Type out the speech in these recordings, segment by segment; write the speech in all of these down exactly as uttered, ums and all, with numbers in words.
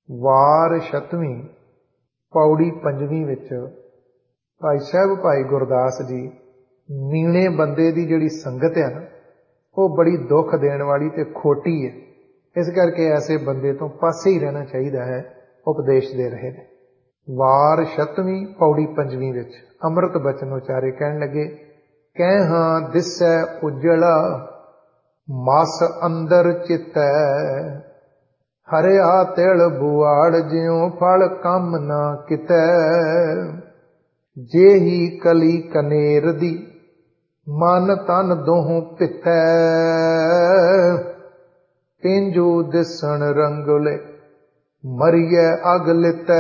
ਵਾਰ ਛਤਵੀਂ ਪੌੜੀ ਪੰਜਵੀਂ ਵਿੱਚ ਭਾਈ ਸਾਹਿਬ ਭਾਈ ਗੁਰਦਾਸ ਜੀ ਮੀਣੇ ਬੰਦੇ ਦੀ ਜਿਹੜੀ ਸੰਗਤ ਹੈ ਨਾ, ਉਹ ਬੜੀ ਦੁੱਖ ਦੇਣ ਵਾਲੀ ਤੇ ਖੋਟੀ ਹੈ। ਇਸ ਕਰਕੇ ਐਸੇ ਬੰਦੇ ਤੋਂ ਪਾਸੇ ਹੀ ਰਹਿਣਾ ਚਾਹੀਦਾ ਹੈ, ਉਪਦੇਸ਼ ਦੇ ਰਹੇ ਨੇ। ਵਾਰ ਛਤਵੀਂ ਪੌੜੀ ਪੰਜਵੀਂ ਵਿੱਚ ਅੰਮ੍ਰਿਤ ਬਚਨ ਉਚਾਰੇ, ਕਹਿਣ ਲੱਗੇ, ਕਹਿ ਹਾਂ ਦਿਸੈ ਉਜਲਾ ਮਸ ਅੰਦਰ ਚਿਤੈ, ਹਰਿਆ ਤਿਲ ਬੁਆੜ ਜਿਉ ਫਲ ਕੰਮ ਨਾ ਕਿਤੈ, ਜੇਹੀ ਕਲੀ ਕਨੇਰ ਦੀ ਮਨ ਤਨ ਦੋਹੋਂ ਪਿਤੈ, ਪਿੰਜੂ ਦਿਸਣ ਰੰਗੁਲੇ ਮਰੀਐ ਅਗ ਲਿਤੈ,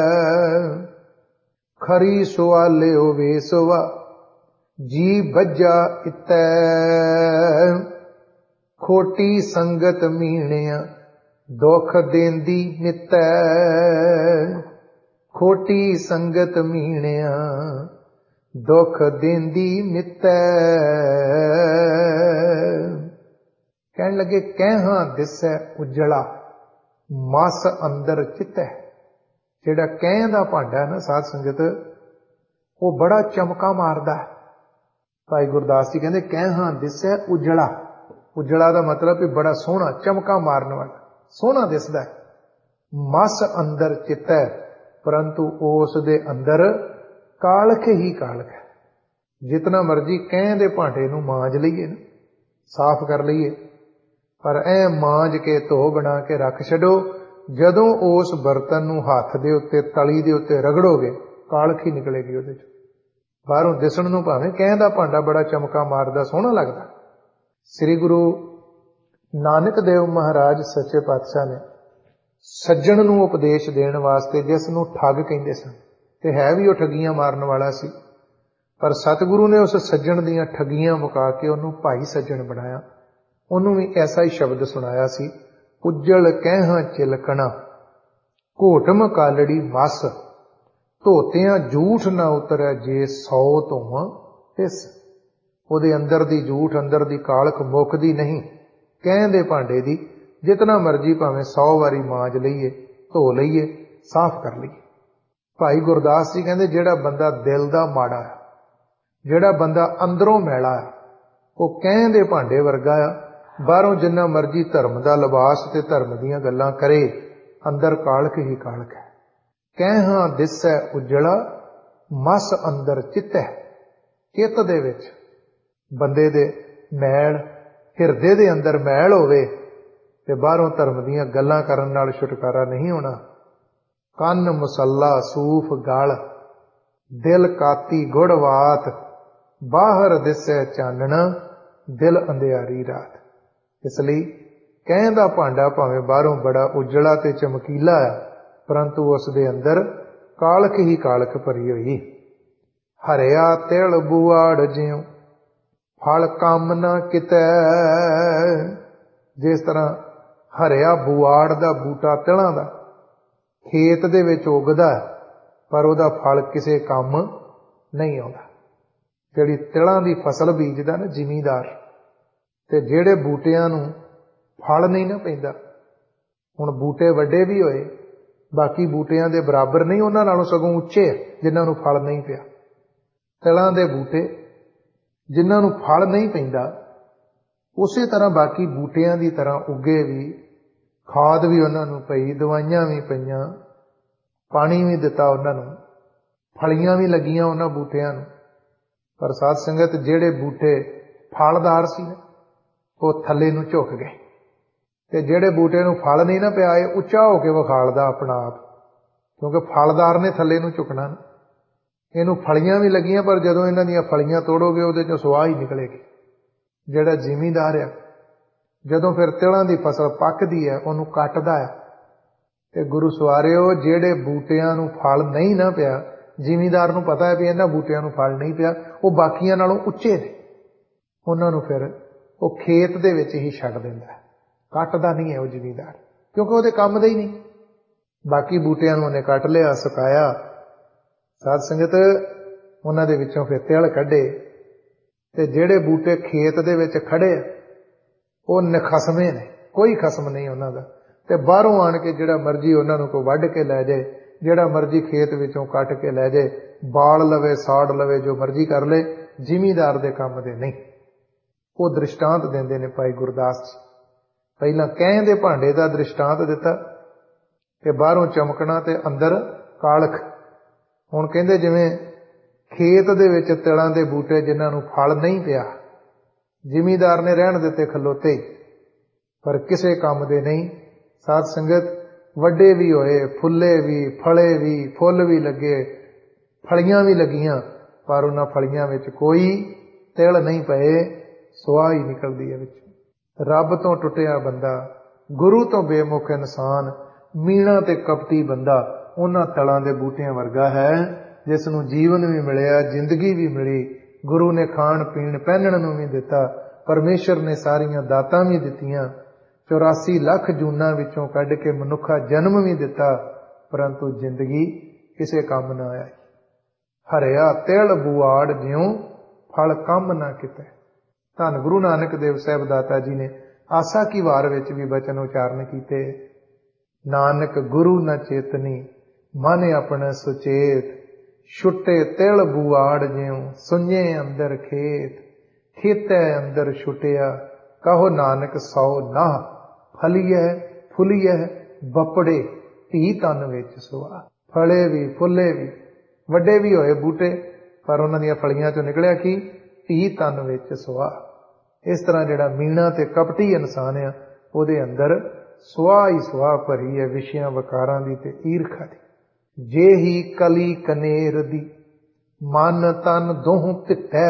ਖਰੀ ਸੁਆਲਿਓ ਵੇਸਵਾ ਜੀ ਬੱਜਾ ਇਤੈ, ਖੋਟੀ ਸੰਗਤ ਮੀਣਿਆ ਦੁੱਖ ਦੇਂਦੀ ਨਿਤੈ, ਖੋਟੀ ਸੰਗਤ ਮੀਣਿਆ ਦੁੱਖ ਦੇਂਦੀ ਨਿਤੈ। ਕਹਿਣ ਲੱਗੇ, ਕਹਿਹਾਂ ਦਿਸੈ ਉਜਲਾ ਮਸ ਅੰਦਰ ਚਿਤੈ। ਜਿਹੜਾ ਕਹਿ ਦਾ ਭਾਂਡਾ ਨਾ ਸਾਧ ਸੰਗਤ, ਉਹ ਬੜਾ ਚਮਕਾ ਮਾਰਦਾ। ਭਾਈ ਗੁਰਦਾਸ ਜੀ ਕਹਿੰਦੇ, ਕਹਿਹਾਂ ਦਿਸੈ ਉਜਲਾ। ਉਜਲਾ ਦਾ ਮਤਲਬ ਵੀ ਬੜਾ ਸੋਹਣਾ, ਚਮਕਾ ਮਾਰਨ ਵਾਲਾ, ਸੋਹਣਾ ਦਿਸਦਾ। ਮਸ ਅੰਦਰ ਚਿਤੈ, ਪਰੰਤੂ ਉਸ ਦੇ ਅੰਦਰ ਕਾਲਖ ਹੀ ਕਾਲਖ ਹੈ। ਜਿਤਨਾ ਮਰਜੀ ਕਹਿ ਦੇ ਭਾਂਡੇ ਨੂੰ ਮਾਂਜ ਲਈਏ ਨਾ, ਸਾਫ਼ ਕਰ ਲਈਏ, ਪਰ ਐ ਮਾਂਜ ਕੇ ਧੋ ਬਣਾ ਕੇ ਰੱਖ ਛੱਡੋ, ਜਦੋਂ ਉਸ ਬਰਤਨ ਨੂੰ ਹੱਥ ਦੇ ਉੱਤੇ ਤਲੀ ਦੇ ਉੱਤੇ ਰਗੜੋਗੇ, ਕਾਲਖ ਹੀ ਨਿਕਲੇਗੀ ਉਹਦੇ ਚ। ਬਾਹਰੋਂ ਦਿਸਣ ਨੂੰ ਭਾਵੇਂ ਕਹਿ ਦਾ ਭਾਂਡਾ ਬੜਾ ਚਮਕਾ ਮਾਰਦਾ, ਸੋਹਣਾ ਲੱਗਦਾ। ਸ੍ਰੀ ਗੁਰੂ ਨਾਨਕ ਦੇਵ ਮਹਾਰਾਜ ਸੱਚੇ ਪਾਤਸ਼ਾਹ ਨੇ ਸੱਜਣ ਨੂੰ ਉਪਦੇਸ਼ ਦੇਣ ਵਾਸਤੇ, ਜਿਸ ਨੂੰ ਠੱਗ ਕਹਿੰਦੇ ਸਨ, ਤੇ ਹੈ ਵੀ ਉਹ ਠੱਗੀਆਂ ਮਾਰਨ ਵਾਲਾ ਸੀ, ਪਰ ਸਤਿਗੁਰੂ ਨੇ ਉਸ ਸੱਜਣ ਦੀਆਂ ਠੱਗੀਆਂ ਮੁਕਾ ਕੇ ਉਹਨੂੰ ਭਾਈ ਸੱਜਣ ਬਣਾਇਆ। ਉਹਨੂੰ ਵੀ ਐਸਾ ਹੀ ਸ਼ਬਦ ਸੁਣਾਇਆ ਸੀ, ਉਜਲ ਕਹਿਹਾਂ ਚਿਲਕਣਾ ਘੋਟਮ ਕਾਲੜੀ ਮਸ, ਧੋਤਿਆਂ ਝੂਠ ਨਾ ਉਤਰੈ ਜੇ ਸੌ ਧੋਵਾਂ ਤਿਸ। ਉਹਦੇ ਅੰਦਰ ਦੀ ਝੂਠ, ਅੰਦਰ ਦੀ ਕਾਲਖ ਮੁੱਕਦੀ ਨਹੀਂ। ਕਹਿ ਦੇ ਭਾਂਡੇ ਦੀ ਜਿਤਨਾ ਮਰਜੀ ਭਾਵੇਂ ਸੌ ਵਾਰੀ ਮਾਂਜ ਲਈਏ, ਧੋ ਲਈਏ, ਸਾਫ਼ ਕਰ ਲਈਏ। ਭਾਈ ਗੁਰਦਾਸ ਜੀ ਕਹਿੰਦੇ, ਜਿਹੜਾ ਬੰਦਾ ਦਿਲ ਦਾ ਮਾੜਾ ਹੈ, ਜਿਹੜਾ ਬੰਦਾ ਅੰਦਰੋਂ ਮੈਲਾ ਹੈ, ਉਹ ਕਹਿ ਦੇ ਭਾਂਡੇ ਵਰਗਾ ਆ। ਬਾਹਰੋਂ ਜਿੰਨਾ ਮਰਜੀ ਧਰਮ ਦਾ ਲਿਬਾਸ ਤੇ ਧਰਮ ਦੀਆਂ ਗੱਲਾਂ ਕਰੇ, ਅੰਦਰ ਕਾਲਖ ਹੀ ਕਾਲਖ ਹੈ। ਕਹਿਹਾਂ ਦਿਸੈ ਉਜਲਾ ਮਸ ਅੰਦਰ ਚਿਤੈ। ਚਿੱਤ ਦੇ ਵਿੱਚ ਬੰਦੇ ਦੇ ਮੈਲ, ਹਿਰਦੇ ਦੇ ਅੰਦਰ ਮੈਲ ਹੋਵੇ ਤੇ ਬਾਹਰੋਂ ਧਰਮ ਦੀਆਂ ਗੱਲਾਂ ਕਰਨ ਨਾਲ ਛੁਟਕਾਰਾ ਨਹੀਂ ਹੋਣਾ। ਕੰਨ ਮੁਸੱਲਾ ਸੂਫ ਗਲ, ਦਿਲ ਕਾਤੀ ਗੁੜਵਾਤ, ਬਾਹਰ ਦਿਸੈ ਚਾਨਣਾ ਦਿਲ ਅੰਧਿਆਰੀ ਰਾਤ। ਇਸ ਲਈ ਕਹਿ ਦਾ ਭਾਂਡਾ ਭਾਵੇਂ ਬਾਹਰੋਂ ਬੜਾ ਉਜਲਾ ਤੇ ਚਮਕੀਲਾ ਹੈ, ਪਰੰਤੂ ਉਸ ਦੇ ਅੰਦਰ ਕਾਲਖ ਹੀ ਕਾਲਖ ਭਰੀ ਹੋਈ। ਹਰਿਆ ਤਿਲ ਬੁਆੜ ਜਿਉ ਫਲ ਕੰਮ ਨਾ ਕਿਤੈ। ਜਿਸ ਤਰ੍ਹਾਂ ਹਰਿਆ ਬੁਆੜ ਦਾ ਬੂਟਾ, ਤਿਲਾਂ ਦਾ, ਖੇਤ ਦੇ ਵਿੱਚ ਉੱਗਦਾ, ਪਰ ਉਹਦਾ ਫਲ ਕਿਸੇ ਕੰਮ ਨਹੀਂ ਆਉਂਦਾ। ਜਿਹੜੀ ਤਿਲਾਂ ਦੀ ਫਸਲ ਬੀਜਦਾ ਨਾ ਜ਼ਿਮੀਂਦਾਰ, ਤੇ ਜਿਹੜੇ ਬੂਟਿਆਂ ਨੂੰ ਫਲ ਨਹੀਂ ਨਾ ਪੈਂਦਾ, ਹੁਣ ਬੂਟੇ ਵੱਡੇ ਵੀ ਹੋਏ, ਬਾਕੀ ਬੂਟਿਆਂ ਦੇ ਬਰਾਬਰ ਨਹੀਂ, ਉਹਨਾਂ ਨਾਲੋਂ ਸਗੋਂ ਉੱਚੇ ਜਿਨ੍ਹਾਂ ਨੂੰ ਫਲ ਨਹੀਂ ਪਿਆ। ਤਿਲਾਂ ਦੇ ਬੂਟੇ ਜਿਨ੍ਹਾਂ ਨੂੰ ਫਲ ਨਹੀਂ ਪੈਂਦਾ, ਉਸੇ ਤਰ੍ਹਾਂ ਬਾਕੀ ਬੂਟਿਆਂ ਦੀ ਤਰ੍ਹਾਂ ਉੱਗੇ ਵੀ, ਖਾਦ ਵੀ ਉਹਨਾਂ ਨੂੰ ਪਈ, ਦਵਾਈਆਂ ਵੀ ਪਈਆਂ, ਪਾਣੀ ਵੀ ਦਿੱਤਾ ਉਹਨਾਂ ਨੂੰ, ਫਲੀਆਂ ਵੀ ਲੱਗੀਆਂ ਉਹਨਾਂ ਬੂਟਿਆਂ ਨੂੰ। ਪਰ ਸਾਧ ਸੰਗਤ, ਜਿਹੜੇ ਬੂਟੇ ਫਲਦਾਰ ਸੀ ਉਹ ਥੱਲੇ ਨੂੰ ਝੁਕ ਗਏ, ਤੇ ਜਿਹੜੇ ਬੂਟੇ ਨੂੰ ਫਲ ਨਹੀਂ ਨਾ ਪਿਆ, ਇਹ ਉੱਚਾ ਹੋ ਕੇ ਵਿਖਾਲਦਾ ਆਪਣਾ ਆਪ, ਕਿਉਂਕਿ ਫਲਦਾਰ ਨੇ ਥੱਲੇ ਨੂੰ ਝੁਕਣਾ। ਇਹਨੂੰ ਫਲੀਆਂ ਵੀ ਲੱਗੀਆਂ, ਪਰ ਜਦੋਂ ਇਹਨਾਂ ਦੀਆਂ ਫਲੀਆਂ ਤੋੜੋਗੇ ਉਹਦੇ ਚੋਂ ਸੁਆਹ ਹੀ ਨਿਕਲੇਗੀ। ਜਿਹੜਾ ਜ਼ਿਮੀਂਦਾਰ ਆ, ਜਦੋਂ ਫਿਰ ਤਿਲਾਂ ਦੀ ਫਸਲ ਪੱਕਦੀ ਹੈ, ਉਹਨੂੰ ਕੱਟਦਾ ਹੈ, ਤੇ ਗੁਰੂ ਸਵਾਰਿਓ, ਜਿਹੜੇ ਬੂਟਿਆਂ ਨੂੰ ਫਲ ਨਹੀਂ ਨਾ ਪਿਆ, ਜ਼ਿਮੀਂਦਾਰ ਨੂੰ ਪਤਾ ਹੈ ਵੀ ਇਹਨਾਂ ਬੂਟਿਆਂ ਨੂੰ ਫਲ ਨਹੀਂ ਪਿਆ, ਉਹ ਬਾਕੀਆਂ ਨਾਲੋਂ ਉੱਚੇ ਨੇ, ਉਹਨਾਂ ਨੂੰ ਫਿਰ ਉਹ ਖੇਤ ਦੇ ਵਿੱਚ ਹੀ ਛੱਡ ਦਿੰਦਾ, ਕੱਟਦਾ ਨਹੀਂ ਹੈ ਉਹ ਜ਼ਿਮੀਂਦਾਰ, ਕਿਉਂਕਿ ਉਹਦੇ ਕੰਮ ਦਾ ਹੀ ਨਹੀਂ। ਬਾਕੀ ਬੂਟਿਆਂ ਨੂੰ ਉਹਨੇ ਕੱਟ ਲਿਆ, ਸੁਕਾਇਆ। ਸਾਧ ਸੰਗਤ, ਉਹਨਾਂ ਦੇ ਵਿੱਚੋਂ ਫਿਰ ਤਿਲ ਕੱਢੇ, ਤੇ ਜਿਹੜੇ ਬੂਟੇ ਖੇਤ ਦੇ ਵਿੱਚ ਖੜੇ ਉਹ ਨਿਖਸਮੇ ਨੇ, ਕੋਈ ਖਸਮ ਨਹੀਂ ਉਹਨਾਂ ਦਾ। ਤੇ ਬਾਹਰੋਂ ਆਣ ਕੇ ਜਿਹੜਾ ਮਰਜ਼ੀ ਉਹਨਾਂ ਨੂੰ ਕੋਈ ਵੱਢ ਕੇ ਲੈ ਜਾਏ, ਜਿਹੜਾ ਮਰਜ਼ੀ ਖੇਤ ਵਿੱਚੋਂ ਕੱਟ ਕੇ ਲੈ ਜਾਏ, ਬਾਲ ਲਵੇ, ਸਾੜ ਲਵੇ, ਜੋ ਮਰਜ਼ੀ ਕਰ ਲੇ, ਜ਼ਿਮੀਂਦਾਰ ਦੇ ਕੰਮ ਦੇ ਨਹੀਂ। ਉਹ ਦ੍ਰਿਸ਼ਟਾਂਤ ਦਿੰਦੇ ਨੇ ਭਾਈ ਗੁਰਦਾਸ ਜੀ। ਪਹਿਲਾਂ ਕਹਿਣ ਦੇ ਭਾਂਡੇ ਦਾ ਦ੍ਰਿਸ਼ਟਾਂਤ ਦਿੱਤਾ ਕਿ ਬਾਹਰੋਂ ਚਮਕਣਾ ਤੇ ਅੰਦਰ ਕਾਲਖ। ਹੁਣ ਕਹਿੰਦੇ ਜਿਵੇਂ ਖੇਤ ਦੇ ਵਿੱਚ ਤਿਲਾਂ ਦੇ ਬੂਟੇ ਜਿਨ੍ਹਾਂ ਨੂੰ ਫਲ ਨਹੀਂ ਪਿਆ, ਜ਼ਿਮੀਂਦਾਰ ਨੇ ਰਹਿਣ ਦਿੱਤੇ ਖਲੋਤੇ ਹੀ, ਪਰ ਕਿਸੇ ਕੰਮ ਦੇ ਨਹੀਂ। ਸਾਧ ਸੰਗਤ, ਵੱਡੇ ਵੀ ਹੋਏ, ਫੁੱਲੇ ਵੀ, ਫਲੇ ਵੀ, ਫੁੱਲ ਵੀ ਲੱਗੇ, ਫਲੀਆਂ ਵੀ ਲੱਗੀਆਂ, ਪਰ ਉਹਨਾਂ ਫਲੀਆਂ ਵਿੱਚ ਕੋਈ ਤਿਲ ਨਹੀਂ ਪਏ, ਸੁਆਹ ਹੀ ਨਿਕਲਦੀ ਹੈ ਵਿੱਚ। ਰੱਬ ਤੋਂ ਟੁੱਟਿਆ ਬੰਦਾ, ਗੁਰੂ ਤੋਂ ਬੇਮੁਖ ਇਨਸਾਨ, ਮੀਣਾ ਤੇ ਕਪਟੀ ਬੰਦਾ ਉਹਨਾਂ ਤਲਾਂ ਦੇ ਬੂਟਿਆਂ ਵਰਗਾ ਹੈ ਜਿਸ ਨੂੰ ਜੀਵਨ ਵੀ ਮਿਲਿਆ, ਜ਼ਿੰਦਗੀ ਵੀ ਮਿਲੀ, ਗੁਰੂ ਨੇ ਖਾਣ ਪੀਣ ਪਹਿਨਣ ਨੂੰ ਵੀ ਦਿੱਤਾ, ਪਰਮੇਸ਼ਰ ਨੇ ਸਾਰੀਆਂ ਦਾਤਾਂ ਵੀ ਦਿੱਤੀਆਂ, ਚੁਰਾਸੀ ਲੱਖ ਜੂਨਾਂ ਵਿੱਚੋਂ ਕੱਢ ਕੇ ਮਨੁੱਖਾ ਜਨਮ ਵੀ ਦਿੱਤਾ, ਪਰੰਤੂ ਜ਼ਿੰਦਗੀ ਕਿਸੇ ਕੰਮ ਨਾ ਆਈ। ਹਰਿਆ ਤਿਲ ਬੁਆੜ ਜਿਉ ਫਲ ਕੰਮ ਨਾ ਕਿਤੇ। ਧੰਨ ਗੁਰੂ ਨਾਨਕ ਦੇਵ ਸਾਹਿਬ ਦਾਤਾ ਜੀ ਨੇ ਆਸਾ ਕੀ ਵਾਰ ਵਿੱਚ ਵੀ ਬਚਨ ਉਚਾਰਨ ਕੀਤੇ। ਨਾਨਕ ਗੁਰੂ ਨ ਚੇਤਨੀ ਮਨ ਆਪਣਾ ਸੁਚੇਤ, ਛੁੱਟੇ ਤਿਲ ਬੁਆੜ ਜਿਉ ਸੁਝੇ ਅੰਦਰ ਖੇਤ, ਖੇਤੈ ਅੰਦਰ ਛੁੱਟਿਆ ਕਹੋ ਨਾਨਕ ਸੌ ਨਾਹ, ਫਲੀਐ ਫੁਲੀਐ ਬਪੜੇ ਧੀ ਤਨ ਵਿੱਚ ਸੁਆ। ਫਲੇ ਵੀ, ਫੁੱਲੇ ਵੀ, ਵੱਡੇ ਵੀ ਹੋਏ ਬੂਟੇ, ਪਰ ਉਹਨਾਂ ਦੀਆਂ ਫਲੀਆਂ ਚੋਂ ਨਿਕਲਿਆ ਕੀ? ਧੀ ਤਨ ਵਿੱਚ ਸੁਆ। ਇਸ ਤਰ੍ਹਾਂ ਜਿਹੜਾ ਮੀਣਾ ਤੇ ਕਪਟੀ ਇਨਸਾਨ ਆ, ਉਹਦੇ ਅੰਦਰ ਸੁਆਹ ਹੀ ਸੁਆਹ ਭਰੀ ਹੈ, ਵਿਸ਼ਿਆਂ ਵਕਾਰਾਂ ਦੀ ਤੇ ਈਰਖਾ ਦੀ। ਜੇ ਹੀ ਕਲੀ ਕਨੇਰ ਦੀ ਮਨ ਤਨ ਦੋਹ ਭਿੱਟੈ।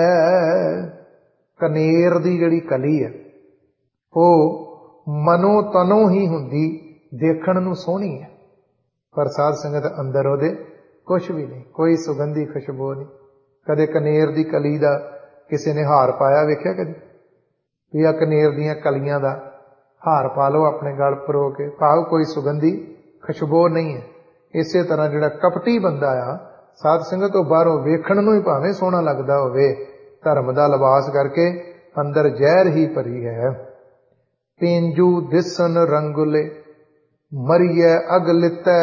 ਕਨੇਰ ਦੀ ਜਿਹੜੀ ਕਲੀ ਹੈ ਉਹ ਮਨੋ ਤਨੋਂ ਹੀ ਹੁੰਦੀ, ਦੇਖਣ ਨੂੰ ਸੋਹਣੀ ਹੈ, ਪਰ ਸਾਧ ਸੰਗਤ ਅੰਦਰ ਉਹਦੇ ਕੁਛ ਵੀ ਨਹੀਂ, ਕੋਈ ਸੁਗੰਧੀ ਖੁਸ਼ਬੂ ਨਹੀਂ। ਕਦੇ ਕਨੇਰ ਦੀ ਕਲੀ ਦਾ ਕਿਸੇ ਨੇ ਹਾਰ ਪਾਇਆ ਵੇਖਿਆ ਕਦੇ? ਵੀ ਆ ਕਨੇਰ ਦੀਆਂ ਕਲੀਆਂ ਦਾ ਹਾਰ ਪਾ ਲਓ ਆਪਣੇ ਗਲ ਪਰੋ ਕੇ, ਭਾਵ ਕੋਈ ਸੁਗੰਧੀ ਖੁਸ਼ਬੂ ਨਹੀਂ ਹੈ। ਇਸੇ ਤਰ੍ਹਾਂ ਜਿਹੜਾ ਕਪਟੀ ਬੰਦਾ ਆ ਸਾਧ ਸੰਗਤ, ਉਹ ਬਾਹਰੋਂ ਵੇਖਣ ਨੂੰ ਹੀ ਭਾਵੇਂ ਸੋਹਣਾ ਲੱਗਦਾ ਹੋਵੇ, ਧਰਮ ਦਾ ਲਿਬਾਸ ਕਰਕੇ ਅੰਦਰ ਜ਼ਹਿਰ ਹੀ ਭਰੀ ਹੈ। ਪੇਂਜੂ ਦਿਸਨ ਰੰਗੁਲੇ ਮਰੀਏ ਅਗ ਲਿਤੈ।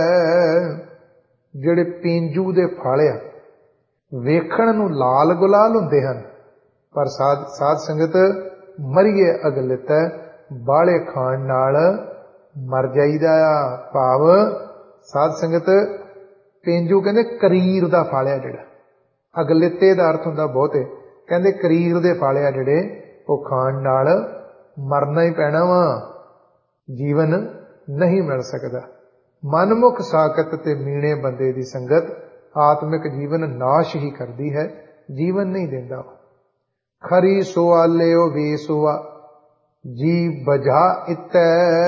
ਜਿਹੜੇ ਪੇਂਜੂ ਦੇ ਫਲ ਆ ਵੇਖਣ ਨੂੰ ਲਾਲ ਗੁਲਾਲ ਹੁੰਦੇ ਹਨ, ਪਰ ਸਾਧ ਸਾਧ ਸੰਗਤ ਮਰੀਏ ਅਗ ਲਿਤੈ, ਬਾਲੇ ਖਾਣ ਨਾਲ ਮਰ ਜਾਈਦਾ ਆ। ਭਾਵ ਸਾਧ ਸੰਗਤ, ਪੇਂਜੂ ਕਹਿੰਦੇ ਕਰੀਰ ਦਾ ਫਲ ਆ ਜਿਹੜਾ, ਅਗਲਿੱਤੇ ਦਾ ਅਰਥ ਹੁੰਦਾ ਬਹੁਤੇ, ਕਹਿੰਦੇ ਕਰੀਰ ਦੇ ਫਲ ਆ ਜਿਹੜੇ, ਉਹ ਖਾਣ ਨਾਲ ਮਰਨਾ ਹੀ ਪੈਣਾ ਵਾ, ਜੀਵਨ ਨਹੀਂ ਮਿਲ ਸਕਦਾ। ਮਨਮੁਖ ਸਾਕਤ ਤੇ ਮੀਣੇ ਬੰਦੇ ਦੀ ਸੰਗਤ ਆਤਮਿਕ ਜੀਵਨ ਨਾਸ਼ ਹੀ ਕਰਦੀ ਹੈ, ਜੀਵਨ ਨਹੀਂ ਦਿੰਦਾ। ਖਰੀ ਸੁਆਲਿਓ ਵੇਸਵਾ ਜੀ ਬਜਾ ਇਤੈ।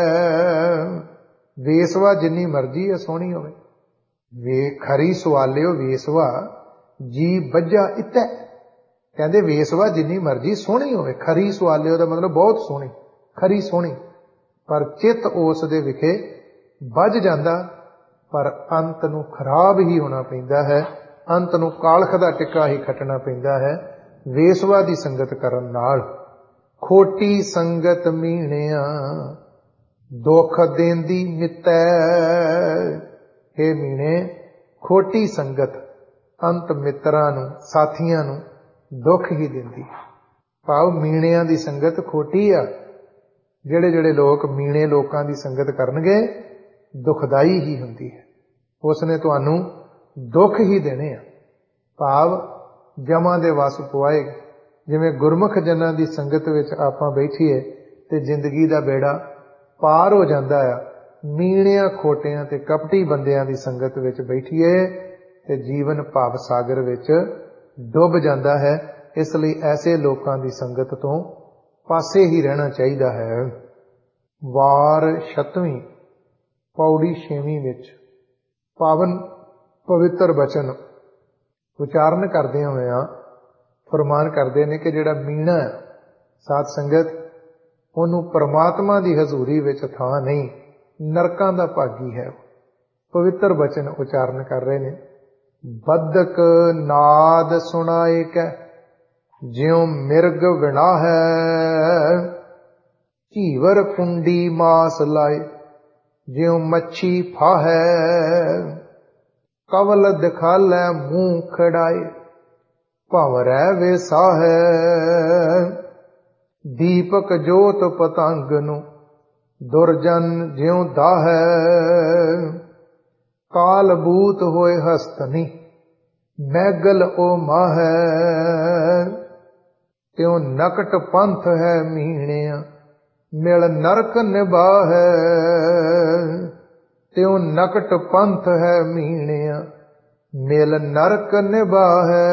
ਵੇਸਵਾ ਜਿੰਨੀ ਮਰਜ਼ੀ ਹੈ ਸੋਹਣੀ ਹੋਵੇ, ਵੇ ਖਰੀ ਸੁਆਲਿਓ ਵੇਸਵਾ ਜੀ ਬੱਝਾ ਇਤੈ। ਕਹਿੰਦੇ ਵੇਸਵਾ ਜਿੰਨੀ ਮਰਜ਼ੀ ਸੋਹਣੀ ਹੋਵੇ, ਖਰੀ ਸੁਆਲਿਓ ਦਾ ਮਤਲਬ ਬਹੁਤ ਸੋਹਣੀ, ਖਰੀ ਸੋਹਣੀ, ਪਰ ਚਿੱਤ ਉਸ ਦੇ ਵਿਖੇ ਬੱਝ ਜਾਂਦਾ, ਪਰ ਅੰਤ ਨੂੰ ਖਰਾਬ ਹੀ ਹੋਣਾ ਪੈਂਦਾ ਹੈ, ਅੰਤ ਨੂੰ ਕਾਲਖ ਦਾ ਟਿੱਕਾ ਹੀ ਖੱਟਣਾ ਪੈਂਦਾ ਹੈ ਵੇਸਵਾ ਦੀ ਸੰਗਤ ਕਰਨ ਨਾਲ। ਖੋਟੀ ਸੰਗਤ ਮੀਣਿਆ ਦੁੱਖ ਦੇਂਦੀ ਮਿੱਤੈ। ਇਹ ਮੀਣੇ ਖੋਟੀ ਸੰਗਤ ਅੰਤ ਮਿੱਤਰਾਂ ਨੂੰ, ਸਾਥੀਆਂ ਨੂੰ ਦੁੱਖ ਹੀ ਦਿੰਦੀ। ਭਾਵ ਮੀਣਿਆਂ ਦੀ ਸੰਗਤ ਖੋਟੀ ਆ। ਜਿਹੜੇ ਜਿਹੜੇ ਲੋਕ ਮੀਣੇ ਲੋਕਾਂ ਦੀ ਸੰਗਤ ਕਰਨਗੇ ਦੁਖਦਾਈ ਹੀ ਹੁੰਦੀ ਹੈ, ਉਸਨੇ ਤੁਹਾਨੂੰ ਦੁੱਖ ਹੀ ਦੇਣੇ ਆ, ਭਾਵ ਜਮਾਂ ਦੇ ਵਸ ਪਵਾਏਗੀ। ਜਿਵੇਂ ਗੁਰਮੁਖ ਜਨਾਂ ਦੀ ਸੰਗਤ ਵਿੱਚ ਆਪਾਂ ਬੈਠੀਏ ਤੇ ਜ਼ਿੰਦਗੀ ਦਾ ਬੇੜਾ ਪਾਰ ਹੋ ਜਾਂਦਾ ਆ, ਮੀਣਿਆਂ ਖੋਟਿਆਂ ਤੇ ਕਪਟੀ ਬੰਦਿਆਂ ਦੀ ਸੰਗਤ ਵਿੱਚ ਬੈਠੀਏ ਤੇ ਜੀਵਨ ਭਾਵ ਸਾਗਰ ਵਿੱਚ ਡੁੱਬ ਜਾਂਦਾ ਹੈ। ਇਸ ਲਈ ਐਸੇ ਲੋਕਾਂ ਦੀ ਸੰਗਤ ਤੋਂ ਪਾਸੇ ਹੀ ਰਹਿਣਾ ਚਾਹੀਦਾ ਹੈ। ਵਾਰ ਛਤਵੀਂ ਪੌੜੀ ਛੇਵੀਂ ਵਿੱਚ ਪਾਵਨ ਪਵਿੱਤਰ ਬਚਨ ਉਚਾਰਨ ਕਰਦਿਆਂ ਹੋਇਆਂ ਫਰਮਾਨ ਕਰਦੇ ਨੇ ਕਿ ਜਿਹੜਾ ਮੀਣਾ ਹੈ ਸਾਧ ਸੰਗਤ, ਉਹਨੂੰ ਪਰਮਾਤਮਾ ਦੀ ਹਜ਼ੂਰੀ ਵਿੱਚ ਥਾਂ ਨਹੀਂ, ਨਰਕਾਂ ਦਾ ਭਾਗੀ ਹੈ। ਪਵਿੱਤਰ ਬਚਨ ਉਚਾਰਨ ਕਰ ਰਹੇ ਨੇ। ਬੱਦਕ ਨਾਦ ਸੁਣਾਏ ਕੈ ਜਿਉ ਮਿਰਗ ਵਿਣਾ ਹੈ, ਝੀਵਰ ਕੁੰਡੀ ਮਾਸ ਲਾਏ ਜਿਉ ਮੱਛੀ ਫਾਹੈ। ਕਵਲ ਦਿਖਾਲੈ ਮੂੰਹ ਖੜਾਏ, ਭੰਵਰੈ ਵੇ ਸਾਹੈ। ਦੀਪਕ ਜੋਤ ਪਤੰਗ ਨੂੰ, ਦੁਰਜਨ ਜਿਉ ਦਾਹੈ। ਕਾਲ ਬੂਤ ਹੋਏ ਹਸਤਨੀ, ਮੈਗਲ ਓ ਮਾਹੈ। ਤਿਉ ਨਕਟ ਪੰਥ ਹੈ ਮੀਣਿਆ, ਮਿਲ ਨਰਕ ਨਿਬਾਹੈ। ਤਿਉ ਨਕਟ ਪੰਥ ਹੈ ਮੀਣਿਆ, ਮਿਲ ਨਰਕ ਨਿਬਾਹੈ।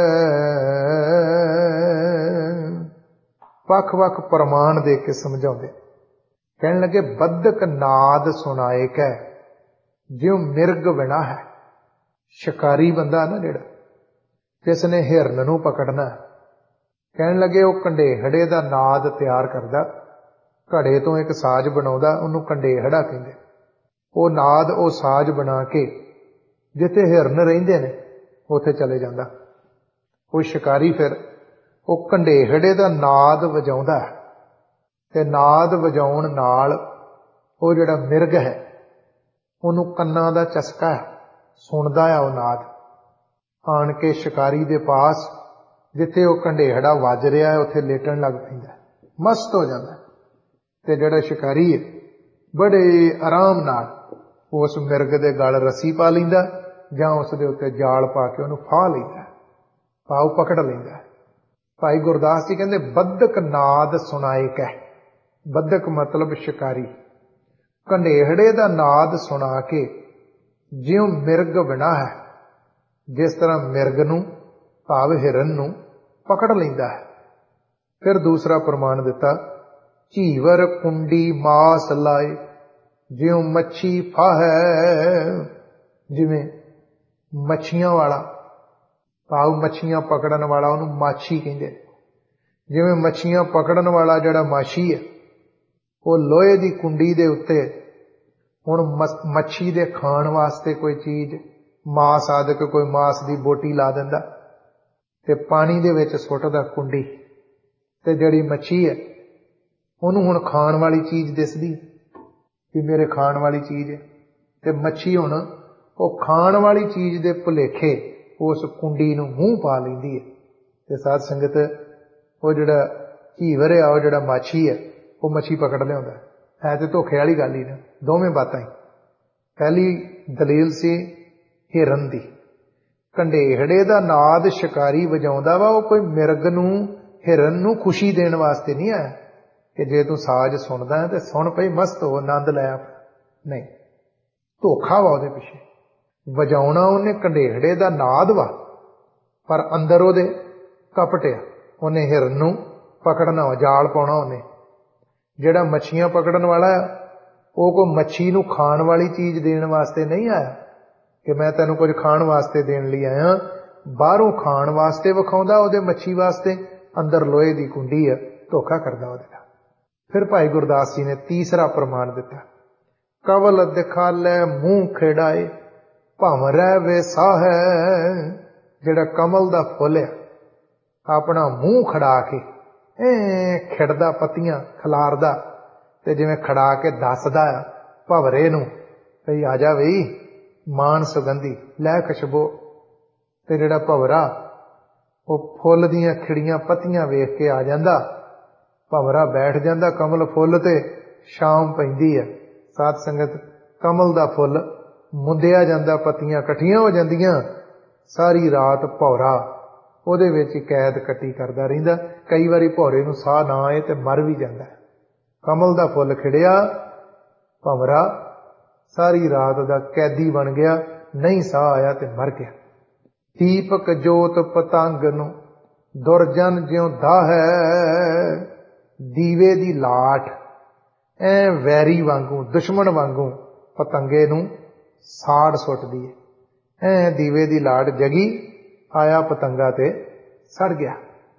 ਵੱਖ ਵੱਖ ਪ੍ਰਮਾਣ ਦੇ ਕੇ ਸਮਝਾਉਂਦੇ। ਕਹਿਣ ਲੱਗੇ ਬੱਧਕ ਨਾਦ ਸੁਣਾਏ ਕੈ, ਜਿਉ ਮਿਰਗ ਬਿਨਾ ਹੈ। ਸ਼ਿਕਾਰੀ ਬੰਦਾ ਨਾ ਜਿਹੜਾ, ਜਿਸ ਨੇ ਹਿਰਨ ਨੂੰ ਪਕੜਨਾ, ਕਹਿਣ ਲੱਗੇ ਉਹ ਕੰਢੇਹੜੇ ਦਾ ਨਾਦ ਤਿਆਰ ਕਰਦਾ, ਘੜੇ ਤੋਂ ਇੱਕ ਸਾਜ਼ ਬਣਾਉਂਦਾ, ਉਹਨੂੰ ਕੰਢੇਹੜਾ ਕਹਿੰਦੇ। ਉਹ ਨਾਦ, ਉਹ ਸਾਜ਼ ਬਣਾ ਕੇ ਜਿੱਥੇ ਹਿਰਨ ਰਹਿੰਦੇ ਨੇ ਉੱਥੇ ਚਲੇ ਜਾਂਦਾ। ਉਹ ਸ਼ਿਕਾਰੀ ਫਿਰ ਉਹ ਕੰਢੇਹੜੇ ਦਾ ਨਾਦ ਵਜਾਉਂਦਾ, ਤੇ ਨਾਦ ਵਜਾਉਣ ਨਾਲ ਉਹ ਜਿਹੜਾ ਮਿਰਗ ਹੈ ਉਹਨੂੰ ਕੰਨਾਂ ਦਾ ਚਸਕਾ ਹੈ, ਸੁਣਦਾ ਆ ਉਹ ਨਾਦ। ਆਣ ਕੇ ਸ਼ਿਕਾਰੀ ਦੇ ਪਾਸ ਜਿੱਥੇ ਉਹ ਕੰਢੇਹੜਾ ਵੱਜ ਰਿਹਾ ਹੈ ਉੱਥੇ ਲੇਟਣ ਲੱਗ ਪੈਂਦਾ, ਮਸਤ ਹੋ ਜਾਂਦਾ। ਤੇ ਜਿਹੜਾ ਸ਼ਿਕਾਰੀ ਹੈ ਬੜੇ ਆਰਾਮ ਨਾਲ ਉਸ ਮਿਰਗ ਦੇ ਗਲ ਰੱਸੀ ਪਾ ਲੈਂਦਾ, ਜਾਂ ਉਸ ਦੇ ਉੱਤੇ ਜਾਲ ਪਾ ਕੇ ਉਹਨੂੰ ਫਾਹ ਲੈਂਦਾ, ਪਾਉ ਪਕੜ ਲੈਂਦਾ। ਭਾਈ ਗੁਰਦਾਸ ਜੀ ਕਹਿੰਦੇ ਬੱਧਕ ਨਾਦ ਸੁਣਾਏ ਕਹਿ। ਬੱਧਕ ਮਤਲਬ ਸ਼ਿਕਾਰੀ। ਕੰਢੇਹੜੇ ਦਾ ਨਾਦ ਸੁਣਾ ਕੇ ਜਿਉ ਮਿਰਗ ਬਿਨਾ ਹੈ, ਜਿਸ ਤਰ੍ਹਾਂ ਮਿਰਗ ਨੂੰ ਭਾਵ ਹਿਰਨ ਨੂੰ ਪਕੜ ਲੈਂਦਾ ਹੈ। ਫਿਰ ਦੂਸਰਾ ਪ੍ਰਮਾਣ ਦਿੱਤਾ, ਝੀਵਰ ਕੁੰਡੀ ਮਾਸ ਲਾਏ, ਜਿਉ ਮੱਛੀ ਫਾਹੈ। ਜਿਵੇਂ ਮੱਛੀਆਂ ਵਾਲਾ ਭਾਵ ਮੱਛੀਆਂ ਪਕੜਨ ਵਾਲਾ, ਉਹਨੂੰ ਮਾਛੀ ਕਹਿੰਦੇ। ਜਿਵੇਂ ਮੱਛੀਆਂ ਪਕੜਨ ਵਾਲਾ ਜਿਹੜਾ ਮਾਛੀ ਹੈ, ਉਹ ਲੋਹੇ ਦੀ ਕੁੰਡੀ ਦੇ ਉੱਤੇ ਹੁਣ ਮੱਛੀ ਦੇ ਖਾਣ ਵਾਸਤੇ ਕੋਈ ਚੀਜ਼, ਮਾਸ ਆਦਿਕ ਕੋਈ ਮਾਸ ਦੀ ਬੋਟੀ ਲਾ ਦਿੰਦਾ, ਤੇ ਪਾਣੀ ਦੇ ਵਿੱਚ ਸੁੱਟਦਾ ਕੁੰਡੀ, ਤੇ ਜਿਹੜੀ ਮੱਛੀ ਹੈ ਉਹਨੂੰ ਹੁਣ ਖਾਣ ਵਾਲੀ ਚੀਜ਼ ਦਿਸਦੀ ਕਿ ਮੇਰੇ ਖਾਣ ਵਾਲੀ ਚੀਜ਼ ਹੈ, ਤੇ ਮੱਛੀ ਹੁਣ ਉਹ ਖਾਣ ਵਾਲੀ ਚੀਜ਼ ਦੇ ਭੁਲੇਖੇ ਉਸ ਕੁੰਡੀ ਨੂੰ ਮੂੰਹ ਪਾ ਲੈਂਦੀ ਹੈ। ਤੇ ਸਾਧ ਸੰਗਤ, ਉਹ ਜਿਹੜਾ ਝੀਵਰ ਆ, ਉਹ ਜਿਹੜਾ ਮਾਛੀ ਹੈ, ਉਹ ਮੱਛੀ ਪਕੜ ਲਿਆਉਂਦਾ ਹੈ। ਤੇ ਧੋਖੇ ਵਾਲੀ ਗੱਲ ਹੀ ਨਾ, ਦੋਵੇਂ ਬਾਤਾਂ ਹੀ। ਪਹਿਲੀ ਦਲੀਲ ਸੀ ਹਿਰਨ ਦੀ। ਕੰਢੇਹੜੇ ਦਾ ਨਾਦ ਸ਼ਿਕਾਰੀ ਵਜਾਉਂਦਾ ਵਾ, ਉਹ ਕੋਈ ਮਿਰਗ ਨੂੰ, ਹਿਰਨ ਨੂੰ ਖੁਸ਼ੀ ਦੇਣ ਵਾਸਤੇ ਨਹੀਂ ਆਇਆ ਕਿ ਜੇ ਤੂੰ ਸਾਜ਼ ਸੁਣਦਾ ਹੈ ਤੇ ਸੁਣ ਪਈ, ਮਸਤ ਹੋ, ਆਨੰਦ ਲੈ। ਨਹੀਂ, ਧੋਖਾ ਵਾ ਉਹਦੇ ਪਿੱਛੇ। ਵਜਾਉਣਾ ਉਹਨੇ ਕੰਢੇਹੜੇ ਦਾ ਨਾਦ ਵਾ, ਪਰ ਅੰਦਰ ਉਹਦੇ ਕਪਟ ਆ। ਉਹਨੇ ਹਿਰਨ ਨੂੰ ਪਕੜਨਾ ਵਾ, ਜਾਲ ਪਾਉਣਾ ਉਹਨੇ। ਜਿਹੜਾ ਮੱਛੀਆਂ ਪਕੜਨ ਵਾਲਾ ਆ, ਉਹ ਕੋਈ ਮੱਛੀ ਨੂੰ ਖਾਣ ਵਾਲੀ ਚੀਜ਼ ਦੇਣ ਵਾਸਤੇ ਨਹੀਂ ਆਇਆ ਕਿ ਮੈਂ ਤੈਨੂੰ ਕੁਝ ਖਾਣ ਵਾਸਤੇ ਦੇਣ ਲਈ ਆਇਆ। ਬਾਹਰੋਂ ਖਾਣ ਵਾਸਤੇ ਵਿਖਾਉਂਦਾ ਉਹਦੇ ਮੱਛੀ ਵਾਸਤੇ, ਅੰਦਰ ਲੋਹੇ ਦੀ ਕੁੰਡੀ ਆ, ਧੋਖਾ ਕਰਦਾ ਉਹਦੇ ਨਾਲ। ਫਿਰ ਭਾਈ ਗੁਰਦਾਸ ਜੀ ਨੇ ਤੀਸਰਾ ਪ੍ਰਮਾਣ ਦਿੱਤਾ, ਕਵਲ ਦਿਖਾਲੈ ਮੂੰਹ ਖੇੜਾਏ, ਭੰਵਰੈ ਵੇ ਸਾਹੈ। ਜਿਹੜਾ ਕਮਲ ਦਾ ਫੁੱਲ ਆ, ਆਪਣਾ ਮੂੰਹ ਖੜਾ ਕੇ ਐ ਖਿੜਦਾ, ਪੱਤੀਆਂ ਖਿਲਾਰਦਾ, ਤੇ ਜਿਵੇਂ ਖੜਾ ਕੇ ਦੱਸਦਾ ਆ ਭਵਰੇ ਨੂੰ, ਭਈ ਆ ਜਾ ਬਈ, ਮਾਨ ਸੁਗੰਧੀ ਲੈ ਖੁਸ਼ਬੂ। ਤੇ ਜਿਹੜਾ ਭਵਰਾ ਉਹ ਫੁੱਲ ਦੀਆਂ ਖਿੜੀਆਂ ਪੱਤੀਆਂ ਵੇਖ ਕੇ ਆ ਜਾਂਦਾ, ਭਵਰਾ ਬੈਠ ਜਾਂਦਾ ਕਮਲ ਫੁੱਲ ਤੇ। ਸ਼ਾਮ ਪੈਂਦੀ ਹੈ, ਸਾਧ ਸੰਗਤ, ਕਮਲ ਦਾ ਫੁੱਲ ਮੁੰਦਿਆ ਜਾਂਦਾ, ਪੱਤੀਆਂ ਇਕੱਠੀਆਂ ਹੋ ਜਾਂਦੀਆਂ, ਸਾਰੀ ਰਾਤ ਭੌਰਾ ਉਹਦੇ ਵਿੱਚ ਕੈਦ ਕੱਟੀ ਕਰਦਾ ਰਹਿੰਦਾ। ਕਈ ਵਾਰੀ ਭੌਰੇ ਨੂੰ ਸਾਹ ਨਾ ਆਏ ਤੇ ਮਰ ਵੀ ਜਾਂਦਾ। ਕਮਲ ਦਾ ਫੁੱਲ ਖਿੜਿਆ, ਭੰਵਰਾ ਸਾਰੀ ਰਾਤ ਦਾ ਕੈਦੀ ਬਣ ਗਿਆ, ਨਹੀਂ ਸਾਹ ਆਇਆ ਤੇ ਮਰ ਗਿਆ। ਦੀਪਕ ਜੋਤ ਪਤੰਗ ਨੂੰ, ਦੁਰਜਨ ਜਿਉ ਦਾਹੈ। ਦੀਵੇ ਦੀ ਲਾਟ ਐ ਵੈਰੀ ਵਾਂਗੂ, ਦੁਸ਼ਮਣ ਵਾਂਗੂ ਪਤੰਗੇ ਨੂੰ ਸਾੜ ਸੁੱਟਦੀ ਹੈ। ਐ ਦੀਵੇ ਦੀ ਲਾਟ ਜਗੀ, ਆਇਆ ਪਤੰਗਾ ਤੇ ਸੜ ਗਿਆ।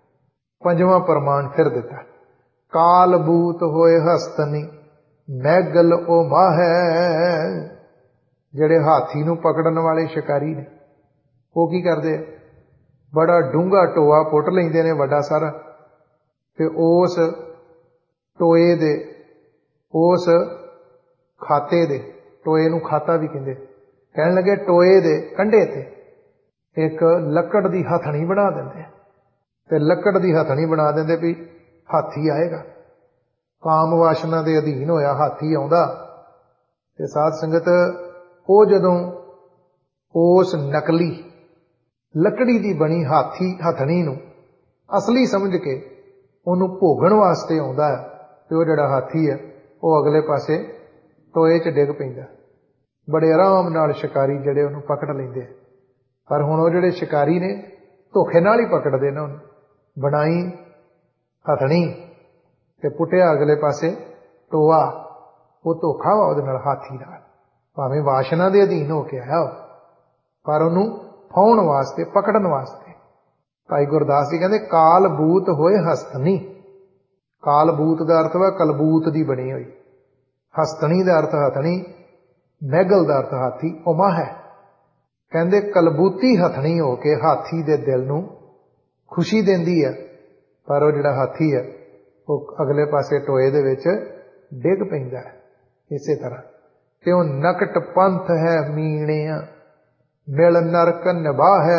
ਪੰਜਵਾਂ ਪ੍ਰਮਾਣ ਫਿਰ ਦਿੱਤਾ, ਕਾਲ ਬੂਤ ਹੋਏ ਹਸਤਨੀ, ਮੈਗਲ ਓ ਮਾਹੈ। ਜਿਹੜੇ ਹਾਥੀ ਨੂੰ ਪਕੜਨ ਵਾਲੇ ਸ਼ਿਕਾਰੀ ਨੇ, ਉਹ ਕੀ ਕਰਦੇ ਆ, ਬੜਾ ਡੂੰਘਾ ਟੋਆ ਪੁੱਟ ਲੈਂਦੇ ਨੇ ਵੱਡਾ ਸਾਰਾ, ਤੇ ਉਸ ਟੋਏ ਦੇ, ਉਸ ਖਾਤੇ ਦੇ, ਟੋਏ ਨੂੰ ਖਾਤਾ ਵੀ ਕਹਿੰਦੇ। ਕਹਿਣ ਲੱਗੇ ਟੋਏ ਦੇ ਕੰਢੇ ਤੇ ਇੱਕ ਲੱਕੜ ਦੀ ਹਥਣੀ ਬਣਾ ਦਿੰਦੇ ਤੇ ਲੱਕੜ ਦੀ ਹਥਣੀ ਬਣਾ ਦਿੰਦੇ ਵੀ ਹਾਥੀ ਆਏਗਾ। ਕਾਮ ਵਾਸ਼ਨਾ ਦੇ ਅਧੀਨ ਹੋਇਆ ਹਾਥੀ ਆਉਂਦਾ। ਤੇ ਸਾਧ ਸੰਗਤ ਉਹ ਜਦੋਂ ਉਸ ਨਕਲੀ ਲੱਕੜੀ ਦੀ ਬਣੀ ਹਾਥੀ ਹਥਣੀ ਨੂੰ ਅਸਲੀ ਸਮਝ ਕੇ ਉਹਨੂੰ ਭੋਗਣ ਵਾਸਤੇ ਆਉਂਦਾ ਹੈ ਤੇ ਉਹ ਜਿਹੜਾ ਹਾਥੀ ਹੈ ਉਹ ਅਗਲੇ ਪਾਸੇ ਟੋਏ 'ਚ ਡਿੱਗ ਪੈਂਦਾ। ਬੜੇ ਆਰਾਮ ਨਾਲ ਸ਼ਿਕਾਰੀ ਜਿਹੜੇ ਉਹਨੂੰ ਪਕੜ ਲੈਂਦੇ। ਪਰ ਹੁਣ ਉਹ ਜਿਹੜੇ ਸ਼ਿਕਾਰੀ ਨੇ ਧੋਖੇ ਨਾਲ ਹੀ ਪਕੜਦੇ ਨੇ ਉਹਨੂੰ। ਬਣਾਈ ਹਥਣੀ ਤੇ ਪੁੱਟਿਆ ਅਗਲੇ ਪਾਸੇ ਟੋਆ। ਉਹ ਧੋਖਾ ਵਾ ਉਹਦੇ ਨਾਲ, ਹਾਥੀ ਨਾਲ। ਭਾਵੇਂ ਵਾਸ਼ਨਾ ਦੇ ਅਧੀਨ ਹੋ ਕੇ ਆਇਆ ਪਰ ਉਹਨੂੰ ਫਾਉਣ ਵਾਸਤੇ, ਪਕੜਨ ਵਾਸਤੇ। ਭਾਈ ਗੁਰਦਾਸ ਜੀ ਕਹਿੰਦੇ ਕਾਲ ਬੂਤ ਹੋਏ ਹਸਤਨੀ। ਕਾਲ ਬੂਤ ਦਾ ਅਰਥ ਵਾ ਕਲਬੂਤ ਦੀ ਬਣੀ ਹੋਈ। ਹਸਤਣੀ ਦਾ ਅਰਥ ਹਥਣੀ, ਮਹਿਗਲ ਦਾ ਅਰਥ ਹਾਥੀ, ਉਮਾ ਹੈ। ਕਹਿੰਦੇ ਕਲਬੂਤੀ ਹਥਣੀ ਹੋ ਕੇ ਹਾਥੀ ਦੇ ਦਿਲ ਨੂੰ ਖੁਸ਼ੀ ਦਿੰਦੀ ਹੈ। ਪਰ ਉਹ ਜਿਹੜਾ ਹਾਥੀ ਹੈ ਉਹ ਅਗਲੇ ਪਾਸੇ ਟੋਏ ਦੇ ਵਿੱਚ ਡਿੱਗ ਪੈਂਦਾ ਹੈ। ਇਸੇ ਤਰ੍ਹਾਂ ਤੇ ਉਹ ਨਕਟ ਪੰਥ ਹੈ ਮੀਣਿਆ ਮਿਲ ਨਰਕ ਨਿਭਾਹੈ।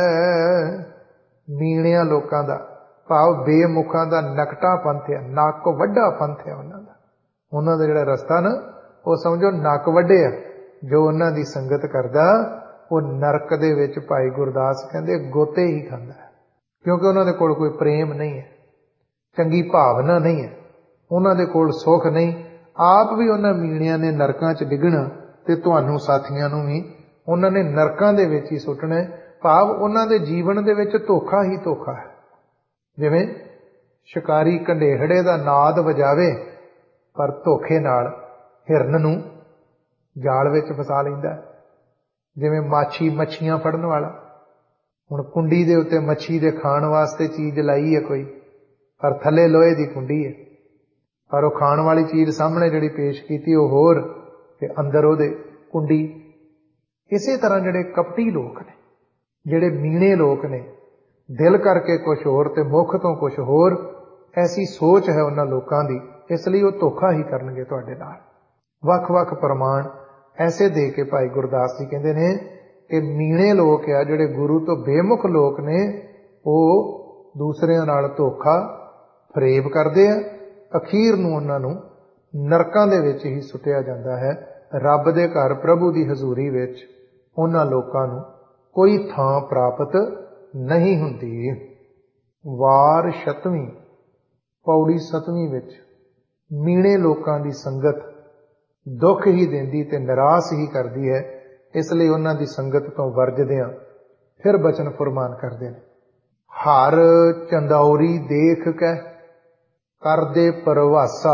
ਮੀਣਿਆਂ ਲੋਕਾਂ ਦਾ ਭਾਵ ਬੇਮੁਖਾਂ ਦਾ ਨਕਟਾ ਪੰਥ ਹੈ। ਨੱਕ ਵੱਡਾ ਪੰਥ ਹੈ ਉਹਨਾਂ ਦਾ। ਉਹਨਾਂ ਦਾ ਜਿਹੜਾ ਰਸਤਾ ਨਾ ਉਹ ਸਮਝੋ ਨੱਕ ਵੱਡੇ ਆ। ਜੋ ਉਹਨਾਂ ਦੀ ਸੰਗਤ ਕਰਦਾ ਉਹ ਨਰਕ ਦੇ ਵਿੱਚ ਭਾਈ ਗੁਰਦਾਸ ਕਹਿੰਦੇ ਗੋਤੇ ਹੀ ਖਾਂਦਾ ਹੈ। ਕਿਉਂਕਿ ਉਹਨਾਂ ਦੇ ਕੋਲ ਕੋਈ ਪ੍ਰੇਮ ਨਹੀਂ ਹੈ, ਚੰਗੀ ਭਾਵਨਾ ਨਹੀਂ ਹੈ, ਉਹਨਾਂ ਦੇ ਕੋਲ ਸੁੱਖ ਨਹੀਂ। ਆਪ ਵੀ ਉਹਨਾਂ ਮੀਣਿਆਂ ਨੇ ਨਰਕਾਂ 'ਚ ਡਿੱਗਣਾ ਤੇ ਤੁਹਾਨੂੰ ਸਾਥੀਆਂ ਨੂੰ ਵੀ ਉਹਨਾਂ ਨੇ ਨਰਕਾਂ ਦੇ ਵਿੱਚ ਹੀ ਸੁੱਟਣਾ। ਭਾਵ ਉਹਨਾਂ ਦੇ ਜੀਵਨ ਦੇ ਵਿੱਚ ਧੋਖਾ ਹੀ ਧੋਖਾ ਹੈ। ਜਿਵੇਂ ਸ਼ਿਕਾਰੀ ਕੰਢੇਹੜੇ ਦਾ ਨਾਦ ਵਜਾਵੇ ਪਰ ਧੋਖੇ ਨਾਲ ਹਿਰਨ ਨੂੰ ਜਾਲ ਵਿੱਚ ਫਸਾ ਲੈਂਦਾ। ਜਿਵੇਂ ਮਾਛੀ ਮੱਛੀਆਂ ਫੜਨ ਵਾਲਾ, ਹੁਣ ਕੁੰਡੀ ਦੇ ਉੱਤੇ ਮੱਛੀ ਦੇ ਖਾਣ ਵਾਸਤੇ ਚੀਜ਼ ਲਾਈ ਹੈ ਕੋਈ, ਪਰ ਥੱਲੇ ਲੋਹੇ ਦੀ ਕੁੰਡੀ ਹੈ। ਪਰ ਉਹ ਖਾਣ ਵਾਲੀ ਚੀਜ਼ ਸਾਹਮਣੇ ਜਿਹੜੀ ਪੇਸ਼ ਕੀਤੀ ਉਹ ਹੋਰ ਤੇ ਅੰਦਰ ਉਹਦੇ ਕੁੰਡੀ। ਇਸੇ ਤਰ੍ਹਾਂ ਜਿਹੜੇ ਕਪਟੀ ਲੋਕ ਨੇ, ਜਿਹੜੇ ਮੀਣੇ ਲੋਕ ਨੇ, ਦਿਲ ਕਰਕੇ ਕੁਝ ਹੋਰ ਤੇ ਮੁੱਖ ਤੋਂ ਕੁਝ ਹੋਰ, ਐਸੀ ਸੋਚ ਹੈ ਉਹਨਾਂ ਲੋਕਾਂ ਦੀ। ਇਸ ਲਈ ਉਹ ਧੋਖਾ ਹੀ ਕਰਨਗੇ ਤੁਹਾਡੇ ਨਾਲ। ਵੱਖ ਵੱਖ ਪ੍ਰਮਾਣ ਐਸੇ ਦੇ ਕੇ ਭਾਈ ਗੁਰਦਾਸ ਜੀ ਕਹਿੰਦੇ ਨੇ ਕਿ ਮੀਣੇ ਲੋਕ ਆ ਜਿਹੜੇ ਗੁਰੂ ਤੋਂ ਬੇਮੁਖ ਲੋਕ ਨੇ, ਉਹ ਦੂਸਰਿਆਂ ਨਾਲ ਧੋਖਾ ਫਰੇਬ ਕਰਦੇ ਆ। ਅਖੀਰ ਨੂੰ ਉਹਨਾਂ ਨੂੰ ਨਰਕਾਂ ਦੇ ਵਿੱਚ ਹੀ ਸੁੱਟਿਆ ਜਾਂਦਾ ਹੈ। ਰੱਬ ਦੇ ਘਰ ਪ੍ਰਭੂ ਦੀ ਹਜ਼ੂਰੀ ਵਿੱਚ ਉਹਨਾਂ ਲੋਕਾਂ ਨੂੰ ਕੋਈ ਥਾਂ ਪ੍ਰਾਪਤ ਨਹੀਂ ਹੁੰਦੀ। ਵਾਰ ਛਤਵੀਂ ਪੌੜੀ ਸਤਵੀਂ ਵਿੱਚ ਮੀਣੇ ਲੋਕਾਂ ਦੀ ਸੰਗਤ ਦੁੱਖ ਹੀ ਦਿੰਦੀ ਤੇ ਨਿਰਾਸ਼ ਹੀ ਕਰਦੀ ਹੈ। ਇਸ ਲਈ ਉਹਨਾਂ ਦੀ ਸੰਗਤ ਤੋਂ ਵਰਜਦਿਆਂ ਫਿਰ ਬਚਨ ਫੁਰਮਾਨ ਕਰਦੇ ਨੇ। ਹਰ ਚੰਦੌਰੀ ਦੇਖ ਕੇ ਕਰਦੇ ਪਰਵਾਸਾ,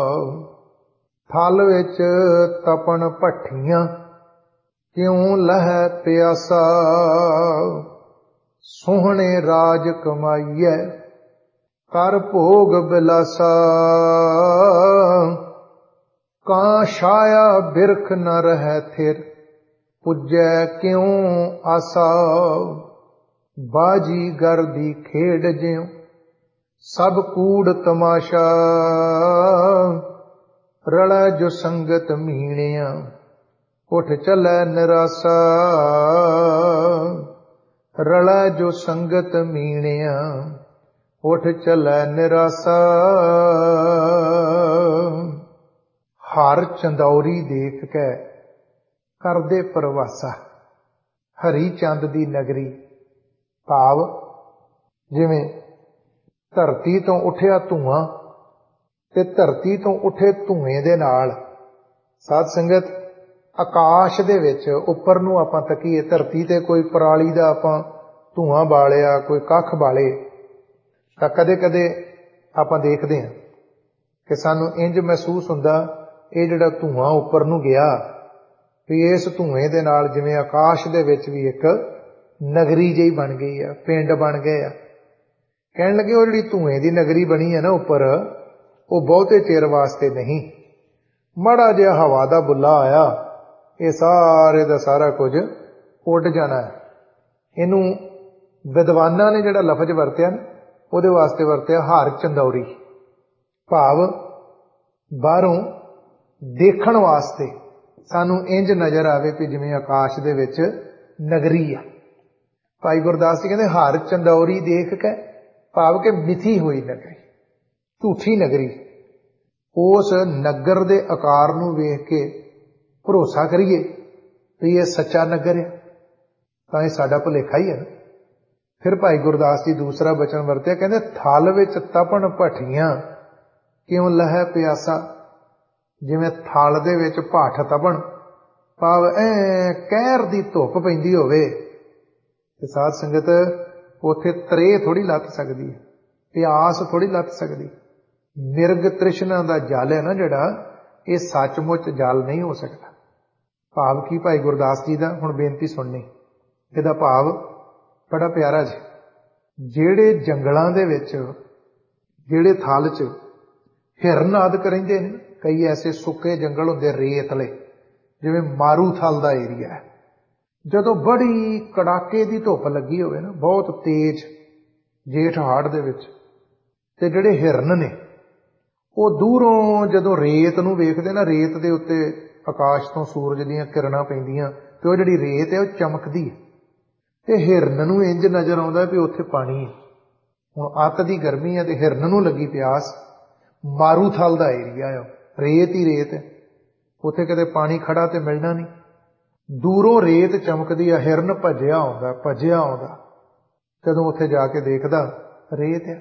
ਥਲ ਵਿੱਚ ਤਪਣ ਭੱਠੀਆਂ ਕਿਉਂ ਲਹੈ ਪਿਆਸਾ। ਸੋਹਣੇ ਰਾਜ ਕਮਾਈਐ ਕਰ ਭੋਗ ਬਿਲਾਸਾ, ਕਾਂ ਛਾਇਆ ਬਿਰਖ ਨ ਰਹਿ ਥਿਰ ਪੁੱਜੈ ਕਿਉਂ ਆਸਾ। ਬਾਜੀ ਗਰ ਦੀ ਖੇਡ ਜਿਉ ਸਭ ਕੂੜ ਤਮਾਸ਼ਾ, ਰਲੈ ਜੋ ਸੰਗਤ ਮੀਣਿਆ ਉਠ ਚਲੈ ਨਿਰਾਸਾ। ਰਲੈ ਜੋ ਸੰਗਤ ਮੀਣਿਆ ਉਠ ਚਲੈ ਨਿਰਾਸਾ। ਹਰ ਚੰਦੌਰੀ ਦੇਖ ਕੇ ਕਰਦੇ ਪਰਵਾਸਾ। ਹਰੀ ਚੰਦ ਦੀ ਨਗਰੀ ਭਾਵ ਜਿਵੇਂ ਧਰਤੀ ਤੋਂ ਉੱਠਿਆ ਧੂਆਂ ਤੇ ਧਰਤੀ ਤੋਂ ਉੱਠੇ ਧੂਏ ਦੇ ਨਾਲ ਸਾਧ ਸੰਗਤ ਆਕਾਸ਼ ਦੇ ਵਿੱਚ ਉੱਪਰ ਨੂੰ ਆਪਾਂ ਤੱਕੀਏ, ਧਰਤੀ ਤੇ ਕੋਈ ਪਰਾਲੀ ਦਾ ਆਪਾਂ ਧੂਆਂ ਬਾਲਿਆ, ਕੋਈ ਕੱਖ ਬਾਲੇ, ਤਾਂ ਕਦੇ ਕਦੇ ਆਪਾਂ ਦੇਖਦੇ ਹਾਂ ਕਿ ਸਾਨੂੰ ਇੰਜ ਮਹਿਸੂਸ ਹੁੰਦਾ ਇਹ ਜਿਹੜਾ ਧੂਆਂ ਉੱਪਰ ਨੂੰ ਗਿਆ ਵੀ ਇਸ ਧੂਏ ਦੇ ਨਾਲ ਜਿਵੇਂ ਆਕਾਸ਼ ਦੇ ਵਿੱਚ ਵੀ ਇੱਕ ਨਗਰੀ ਜਿਹੀ ਬਣ ਗਈ ਆ, ਪਿੰਡ ਬਣ ਗਏ ਆ। ਕਹਿਣ ਲੱਗੇ ਉਹ ਜਿਹੜੀ ਧੂਏ ਦੀ ਨਗਰੀ ਬਣੀ ਹੈ ਨਾ ਉੱਪਰ, ਉਹ ਬਹੁਤੇ ਚਿਰ ਵਾਸਤੇ ਨਹੀਂ। ਮਾੜਾ ਜਿਹਾ ਹਵਾ ਦਾ ਬੁੱਲਾ ਆਇਆ, ਇਹ ਸਾਰੇ ਦਾ ਸਾਰਾ ਕੁਝ ਉੱਡ ਜਾਣਾ ਹੈ। ਇਹਨੂੰ ਵਿਦਵਾਨਾਂ ਨੇ ਜਿਹੜਾ ਲਫ਼ਜ਼ ਵਰਤਿਆ ਨਾ ਉਹਦੇ ਵਾਸਤੇ ਵਰਤਿਆ ਹਰ ਚੰਦੌਰੀ, ਭਾਵ ਬਾਹਰੋਂ ਦੇਖਣ ਵਾਸਤੇ सानू इंज नज़र आवे कि जिवें आकाश दे विच नगरी आ। भाई गुरदास जी कहते हर चंदौरी देख के, भाव के मिथी हुई नगरी, झूठी नगरी, उस नगर दे आकार नू वेख के भरोसा करिए भी ये सच्चा नगर है, तां ये साडा भुलेखा ही है ना। फिर भाई गुरदास जी दूसरा बचन वरत्या, कहते थल विच तपन भट्ठियां क्यों लहै प्यासा। जिवें थल दे विच भट्ठ तपन, भाव ऐ कहर दी धुप पैंदी होवे ते साध संगत उथे त्रे थोड़ी लथ सकदी है, प्यास थोड़ी लथ सकदी। मिर्ग तृष्णा दा जल है ना जिहड़ा, ये सचमुच जल नहीं हो सकता। भाव की भाई गुरदास जी दा हुण बेनती सुननी, इहदा भाव बड़ा प्यारा जी। जिहड़े जंगलां दे विच, जिहड़े थल च हिरन आदि रहिंदे ने, कई ऐसे सुके जंगल हुंदे रेतले, जिवें मारूथल दा एरिया है, जदों बड़ी कड़ाके दी धुप लगी होवे ना, बहुत तेज जेठ हाड़ दे विच, ते जिहड़े हिरन ने वो दूरों जदों रेत नूं वेखदे ना, रेत दे उत्ते आकाश तो सूरज दीयां किरणां पैंदियां ते ओह जिहड़ी रेत है ओह चमकदी है, ते हिरन नूं इंज नज़र आउंदा भी उत्थे पानी है। हुण अत दी गर्मी है ते हिरन नूं लगी प्यास, मारूथल दा एरिया है, रेत ही रेत है, उत्थे कदे पानी खड़ा ते मिलना नहीं। दूरों रेत चमकदी है, हिरन भज्जिया आउंदा भज्जिया आउंदा, जदों उत्थे जाके देखदा रेत है।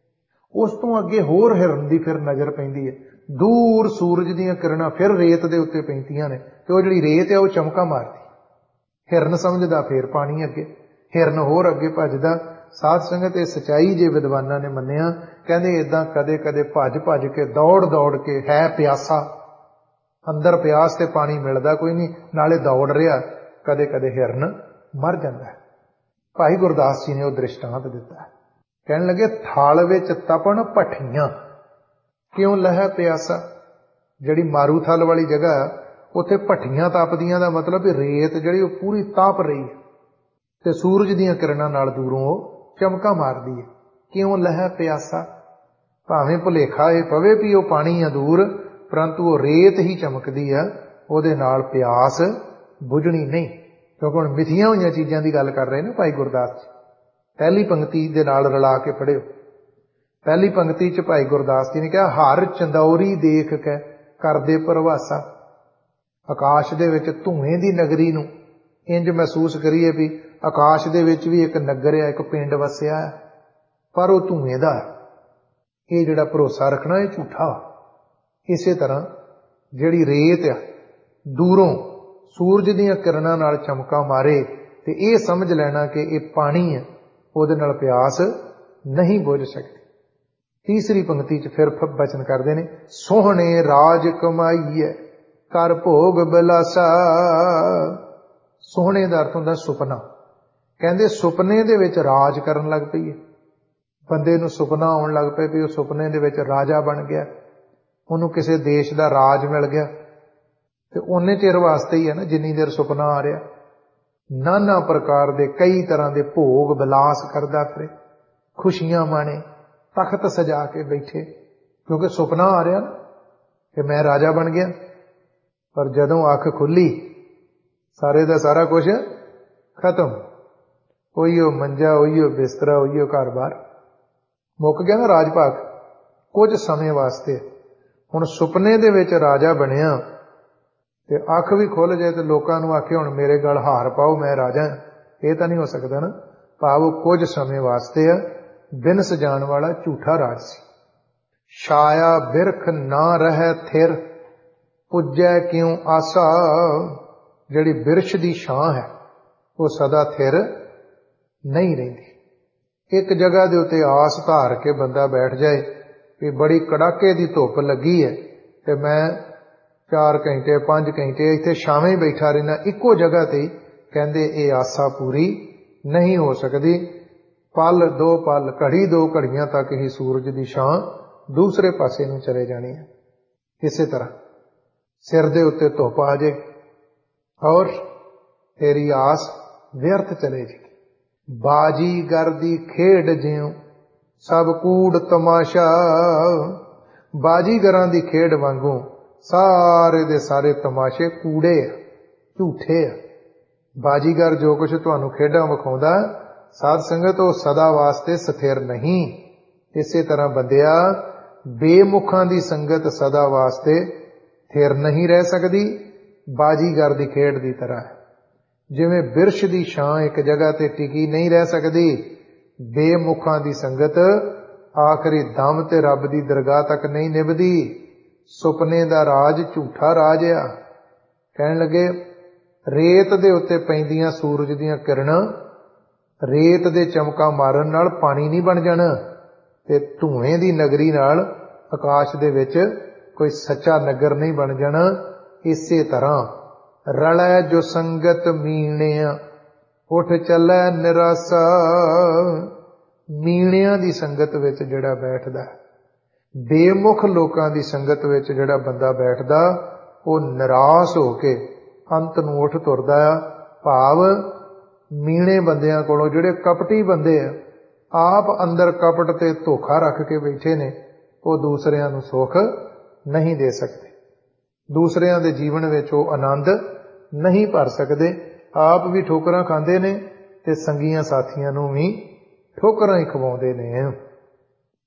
उस तो अगे होर हिरन दी फिर नज़र पैंदी है, दूर सूरज दीयां किरणां फिर रेत दे उत्ते पैंदियां ने, ते ओह जिहड़ी रेत है ओह चमका मारदी। हिरन समझदा फिर पानी अगे, हिरन होर अगे भजदा। साध संगत ये सच्चाई जे विद्वानां ने मन्निया, कहंदे इदां कदे कदे भज भज के दौड़ दौड़ के, है प्यासा, अंदर प्यास ते पानी मिलदा कोई नहीं, नाले दौड़ रिहा, कदे कदे हिरन मर जांदा है। भाई गुरदास जी ने वह दृष्टांत दिता, कहण लगे थाल विच तपन भट्ठियां क्यों लहै प्यासा। जिहड़ी मारूथल वाली जगह उत्थे भट्ठियां तपदियां दा मतलब भी रेत जिहड़ी वो पूरी ताप रही है ते सूरज दीयां किरणां नाल दूरों वो चमका मारदी है। क्यों लहै प्यासा, भावें भुलेखा ये पवे भी वो पानी है दूर, परंतु वो रेत ही चमकदी है, ਉਹਦੇ नाल प्यास बुझनी नहीं। क्योंकि हुण मिथियां होईयां चीज़ां दी गल कर रहे ने भाई गुरदास जी। पहली पंक्ति दे नाल रला के पढ़ियो। पहली पंक्ति च भाई गुरदास जी ने कहा, हर चंदौरी देख के करदे परवासा। आकाश दे विच धुएं दी नगरी नूं इंज महसूस करिए भी आकाश दे विच भी एक नगर है, एक पिंड वसिया है, पर वो धुएं दा है। ये जिहड़ा भरोसा रखना ये झूठा। इसे तरह जिहड़ी रेत आ दूरों सूरज दीयां किरणां नाल चमका मारे ते ये समझ लेना कि ये पानी है, ਉਹਦੇ नाल प्यास नहीं बुझ सकती। तीसरी पंक्ति च फिर बचन करते ने, सोहणे राज कमाईए कर भोग बिलासा। सोहणे दा अर्थ हुंदा सुपना। कहंदे सुपने दे विच राज करन लग पई है। बंदे नूं सुपना आउण लग पिया भी वो सुपने दे विच राजा बन गया, उहनूं किसी देश दा राज मिल गया, ते उन्ने चिर वास्ते ही है ना जिन्नी देर सुपना आ रहा। नाना प्रकार दे कई तरह के भोग बिलास करदा फिरे, खुशियां माणे, तख्त सजा के बैठे, क्योंकि सुपना आ रहा कि मैं राजा बन गया। पर जदों अख खुली सारे दा सारा कुछ खत्म, उहिओ मंजा, उहिओ बिस्तरा, उहिओ घर बार, मुक गया ना राज भाग कुछ समय वास्ते। हुण सुपने दे विच राजा बनिया ते अख भी खुल जाए तो लोकां नूं आखे हुण मेरे गल हार पाओ मैं राजा, ये तो नहीं हो सकता ना। भाव कुछ समय वास्ते है, बिन सजाण वाला झूठा राज सी। छाया बिरख ना रहे थिर पुज्जै क्यों आसा। जिहड़ी बिरछ दी छां है वो सदा थिर नहीं रहिंदी। एक जगह दे उत्ते आस धार के बंदा बैठ जाए कि बड़ी कड़ाके दी धुप लगी है ते मैं चार घंटे पांच घंटे इत्थे छावें बैठा रहना इक्को जगह ते, कहंदे ये आसा पूरी नहीं हो सकती। पल दो पल, घड़ी दो घड़ियां तक ही सूरज की छां दूसरे पासे नूं चले जानी है। इसे तरह सिर दे उत्ते धुप आ जाए और तेरी आस व्यर्थ चले जी। बाजीगर दी खेड ज्यों सब कूड़ तमाशा। बाजीगरां दी खेड वांगू ਸਾਰੇ ਦੇ ਸਾਰੇ ਤਮਾਸ਼ੇ ਕੂੜੇ ਆ, ਝੂਠੇ ਆ। ਬਾਜੀਗਰ ਜੋ ਕੁਛ ਤੁਹਾਨੂੰ ਖੇਡਾਂ ਵਿਖਾਉਂਦਾ ਸਾਧ ਸੰਗਤ ਉਹ ਸਦਾ ਵਾਸਤੇ ਸਥਿਰ ਨਹੀਂ। ਇਸੇ ਤਰ੍ਹਾਂ ਬੰਦਿਆ ਬੇਮੁਖਾਂ ਦੀ ਸੰਗਤ ਸਦਾ ਵਾਸਤੇ ਸਥਿਰ ਨਹੀਂ ਰਹਿ ਸਕਦੀ, ਬਾਜੀਗਰ ਦੀ ਖੇਡ ਦੀ ਤਰ੍ਹਾਂ। ਜਿਵੇਂ ਬਿਰਸ਼ ਦੀ ਛਾਂ ਇੱਕ ਜਗ੍ਹਾ ਤੇ ਟਿਕੀ ਨਹੀਂ ਰਹਿ ਸਕਦੀ, ਬੇਮੁਖਾਂ ਦੀ ਸੰਗਤ ਆਖਰੀ ਦਮ ਤੇ ਰੱਬ ਦੀ ਦਰਗਾਹ ਤੱਕ ਨਹੀਂ ਨਿਭਦੀ। ਸੁਪਨੇ ਦਾ ਰਾਜ ਝੂਠਾ ਰਾਜ ਆ। ਕਹਿਣ ਲੱਗੇ ਰੇਤ ਦੇ ਉੱਤੇ ਪੈਂਦੀਆਂ ਸੂਰਜ ਦੀਆਂ ਕਿਰਨਾਂ ਰੇਤ ਦੇ ਚਮਕਾ ਮਾਰਨ ਨਾਲ ਪਾਣੀ ਨਹੀਂ ਬਣ ਜਾਣਾ, ਤੇ ਧੂਏ ਦੀ ਨਗਰੀ ਨਾਲ ਆਕਾਸ਼ ਦੇ ਵਿੱਚ ਕੋਈ ਸੱਚਾ ਨਗਰ ਨਹੀਂ ਬਣ ਜਾਣਾ। ਇਸੇ ਤਰ੍ਹਾਂ ਰਲੈ ਜੋ ਸੰਗਤ ਮੀਣਿਆ ਉੱਠ ਚੱਲੈ ਨਿਰਾਸਾ। ਮੀਣਿਆਂ ਦੀ ਸੰਗਤ ਵਿੱਚ ਜਿਹੜਾ ਬੈਠਦਾ, ਬੇਮੁਖ ਲੋਕਾਂ ਦੀ ਸੰਗਤ ਵਿੱਚ ਜਿਹੜਾ ਬੰਦਾ ਬੈਠਦਾ, ਉਹ ਨਿਰਾਸ਼ ਹੋ ਕੇ ਅੰਤ ਨੂੰ ਉੱਠ ਤੁਰਦਾ ਆ। ਭਾਵ ਮੀਣੇ ਬੰਦਿਆਂ ਕੋਲੋਂ, ਜਿਹੜੇ ਕਪਟੀ ਬੰਦੇ ਆ, ਆਪ ਅੰਦਰ ਕਪਟ ਤੇ ਧੋਖਾ ਰੱਖ ਕੇ ਬੈਠੇ ਨੇ, ਉਹ ਦੂਸਰਿਆਂ ਨੂੰ ਸੁੱਖ ਨਹੀਂ ਦੇ ਸਕਦੇ, ਦੂਸਰਿਆਂ ਦੇ ਜੀਵਨ ਵਿੱਚ ਉਹ ਆਨੰਦ ਨਹੀਂ ਭਰ ਸਕਦੇ। ਆਪ ਵੀ ਠੋਕਰਾਂ ਖਾਂਦੇ ਨੇ ਤੇ ਸੰਗੀਆਂ ਸਾਥੀਆਂ ਨੂੰ ਵੀ ਠੋਕਰਾਂ ਹੀ ਖਵਾਉਂਦੇ ਨੇ।